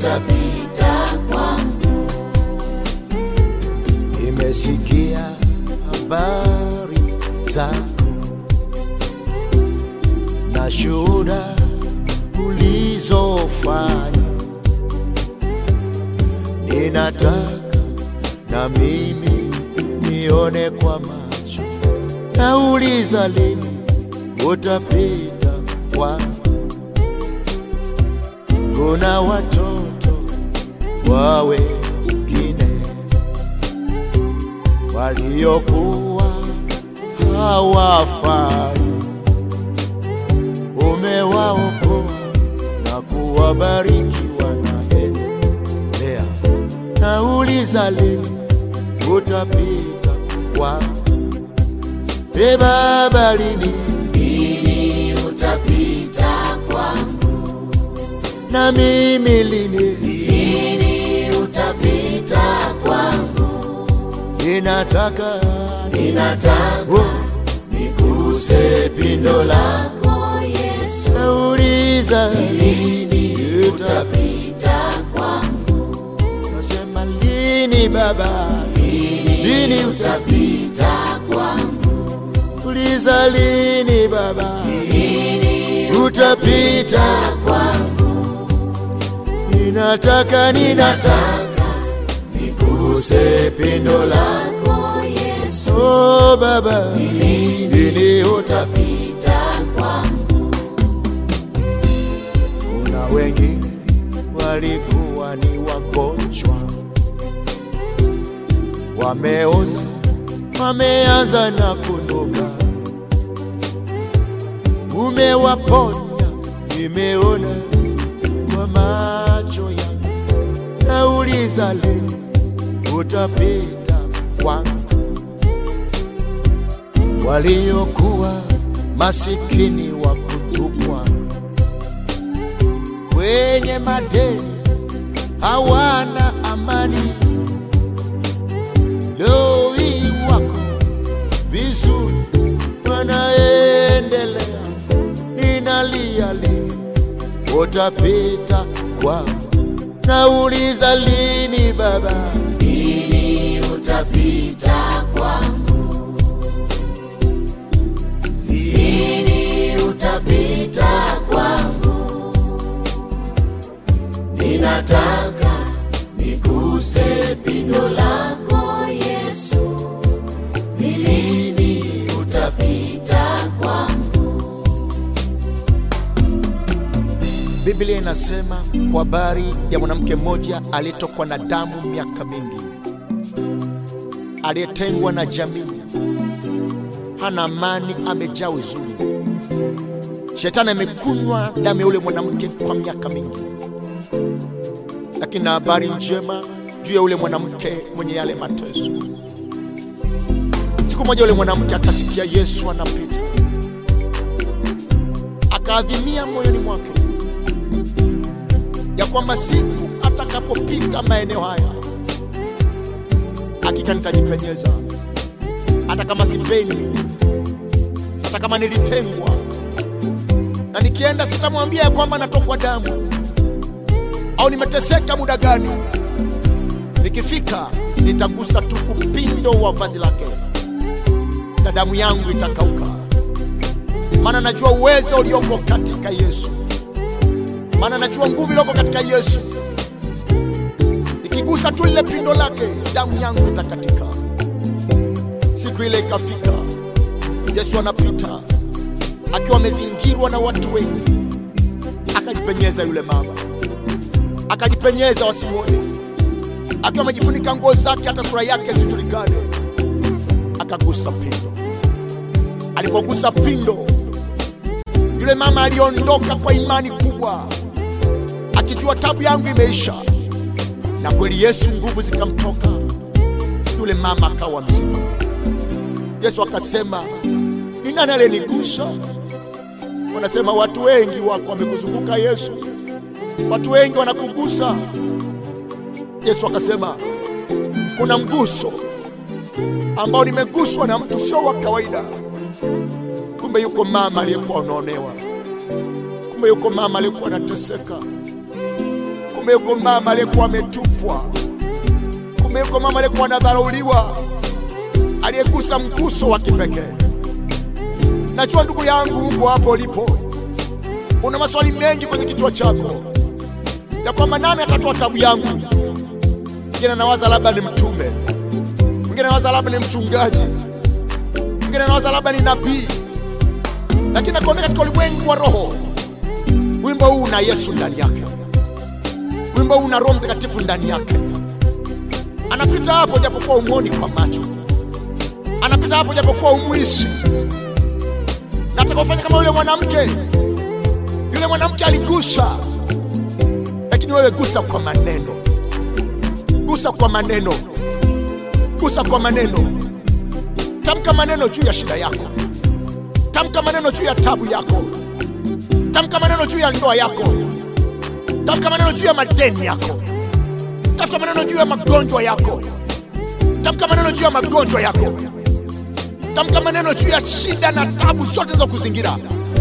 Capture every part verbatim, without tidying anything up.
utapita kwangu. Nimesikia habari zako na shuhuda ulizofanya. Ninataka na mimi nione kwa macho. Nauliza lini utapita kwangu. Kuna watoto wa wengine waliokuwa hawafai, umewaokoa na kuwabariki wanaendelea. Nauliza lini utapita kwangu. E Baba, lini lini utapita kwangu. na mimi lini Lini utapita kwangu. ninataka Ninataka oh, nikuse pindo lako Yesu. nauliza Lini utapita kwangu. nasema lini Baba, lini Utapita kwangu. uliza lini Baba, Lini utapita kwangu. ninataka ninataka Nikuse pindo lako Yesu. oh Baba, lini utapita. Utapita kwangu. Kuna wengine walikuwa ni wagonjwa, wameoza, wameanza na kunuka. Umewaponya, nimeona kwa macho yangu. Nauliza lini utapita kwangu. Waliokuwa masikini wa kutupwa kwenye madeni, hawana amani. Leo hii wako vizuri, wanaendelea. Ninalia lini utapita kwangu. Nauliza lini Baba, Lini utapita kwangu. Lini utapita kwangu. Ninataka nikuse pindo lako Yesu. Lini utapita kwangu. Biblia inasema kwa habari ya mwanamke mmoja aliyetokwa na damu miaka mingi, aliyetengwa na jamii, hana amani, amejaa huzuni. Shetani amekunywa damu ya yule mwanamke kwa miaka mingi. Lakini na habari njema juu ya yule mwanamke mwenye yale mateso. Siku moja yule mwanamke akasikia Yesu anapita, akaadhimia moyoni mwake ya kwamba siku atakapopita maeneo haya, hakika nitajipenyeza. Hata kama sipendi, hata kama nilitengwa, na nikienda sitamwambia ya kwamba natokwa damu au nimeteseka muda gani. Nikifika nitagusa tu upindo wa vazi lake na damu yangu itakauka. Maana najua uwezo ulioko katika Yesu, maana najua nguvu iliyoko katika Yesu. Nikigusa tu ile pindo lake, damu yangu itakatika. Siku ile ikafika, Yesu anapita akiwa amezingirwa na watu wengi. Akajipenyeza yule mama, akajipenyeza wasimuone, akiwa amejifunika nguo zake hata sura yake sijulikane. Akagusa pindo. Alipogusa pindo, yule mama aliondoka kwa imani kubwa, akijua tabu yangu imeisha. Na kweli Yesu nguvu zikamtoka, yule mama akawa mzima. Yesu akasema, ni nani aliyenigusa? Wanasema watu wengi wako wamekuzunguka Yesu, watu wengi wanakugusa. Yesu akasema, kuna mguso ambao nimeguswa na mtu sio wa kawaida. Kumbe yuko mama aliyekuwa anaonewa, kumbe yuko mama aliyekuwa anateseka, Kumbe yuko mama aliyekuwa ametupwa, kumbe yuko mama aliyekuwa anadharauliwa, aliyegusa mguso wa kipekee. Najua ndugu yangu, uko hapo ulipo, una maswali mengi kwenye kichwa chako ya kwamba nani atatoa tabu yangu. Mwingine anawaza labda ni mtume, mwingine anawaza labda ni mchungaji, mwingine anawaza labda ni nabii. Lakini nakwambia katika ulimwengu wa roho, wimbo huu una Yesu ndani yake, wimbo huu una Roho Mtakatifu ndani yake. Anapita hapo japokuwa umuoni kwa macho, anapita hapo japokuwa umuishi. Nataka ufanye kama yule mwanamke. Yule mwanamke aligusa, lakini wewe gusa kwa maneno, gusa kwa maneno, gusa kwa maneno. Tamka maneno juu ya shida yako, tamka maneno juu ya tabu yako, tamka maneno juu ya ndoa yako, tamka maneno juu ya madeni yako, tamka maneno juu ya magonjwa yako, tamka maneno juu ya magonjwa yako, tamka maneno juu ya shida na tabu zote za kuzingira.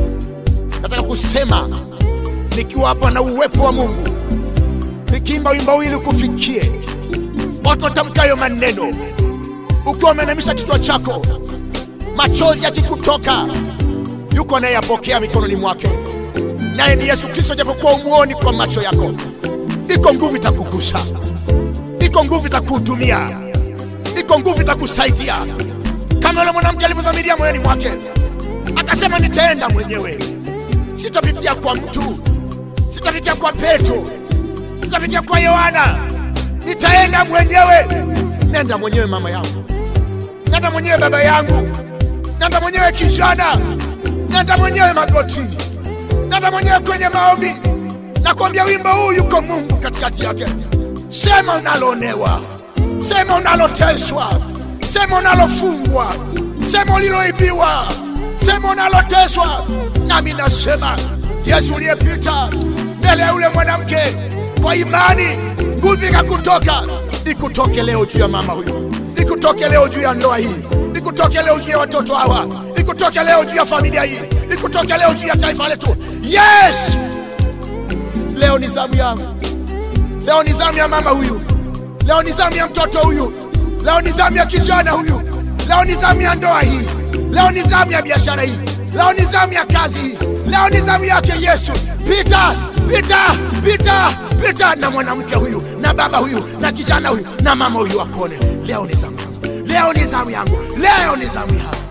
Nataka kusema nikiwa hapa na uwepo wa Mungu, nikiimba wimbo huu ili kufikie watu watamkayo maneno. Ukiwa umenamisha kichwa chako, machozi yakikutoka, yuko anayeyapokea mikononi mwake, naye ni Yesu Kristo. Japokuwa umuoni kwa macho yako, iko nguvu itakugusa, iko nguvu itakuhudumia, iko nguvu itakusaidia. Kama yule mwanamke alivyodhamiria moyoni mwake, akasema nitaenda mwenyewe, sitapitia kwa mtu, sitapitia kwa Petro, sitapitia kwa Yohana, nitaenda mwenyewe. Nenda mwenyewe mama yangu, nenda mwenyewe baba yangu, nenda mwenyewe kijana, nenda mwenyewe magotini, nenda mwenyewe kwenye maombi. Nakwambia wimbo huu yuko Mungu katikati yake. Sema unaloonewa, sema unaloteswa, sema unalofungwa, sema uliloibiwa, sema unaloteswa. Nami nasema Yesu uliyepita mbele ya yule mwanamke kwa imani, nguvu ikakutoka. Ikutoke leo juu ya mama huyu, ikutoke leo juu ya ndoa hii, ikutoke leo juu ya watoto hawa, ikutoke leo juu ya familia hii, ikutoke leo juu ya taifa letu. Yes! Leo ni zamu yangu, leo ni zamu ya mama huyu, leo ni zamu ya mtoto huyu, leo ni zamu ya kijana huyu, leo ni zamu ya ndoa hii, leo ni zamu ya biashara hii, leo ni zamu ya kazi hii, leo ni zamu yake Yesu. Pita, pita, pita, pita na mwanamke huyu, na baba huyu, na kijana huyu, na mama huyu akone. Leo ni zamu yangu, leo ni zamu yangu, leo ni zamu yangu.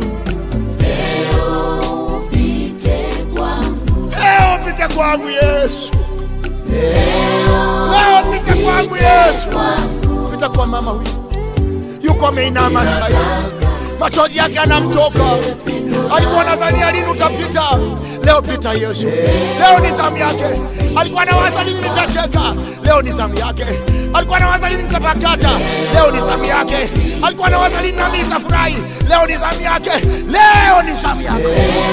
Leo pite kwangu, Leo pite kwangu Yesu, leo leo pite kwangu Yesu. kwangu, Pita kwa mama huyu, yuko ameinama sasa, machozi yake yanamtoka. Alikuwa anazania lini utapita, leo pita Yesu. Leo ni zamu yake. Alikuwa anawaza lini nitacheka, leo ni zamu yake. Alikuwa anawaza lini nitapakata, leo ni zamu yake. Alikuwa anawaza lini nami nitafurahi, leo ni zamu yake. Leo ni zamu yake.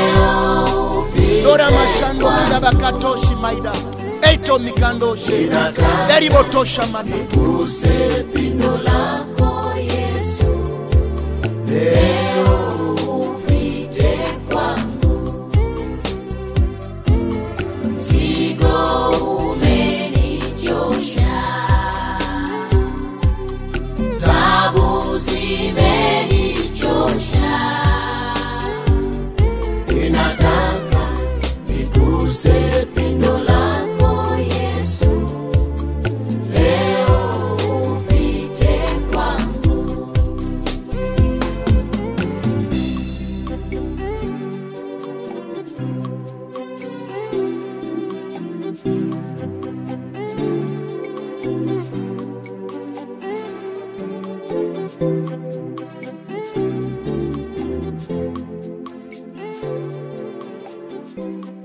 Dora mashando kila bakatoshi maida eito mikandoshe deribotosha mami guse pindo lako Yesu. Leo pite kwangu, mzigo umenichosha, tabu zimenichosha. Ninataka niguse pindo lako Yesu. Leo upite kwangu. Thank you.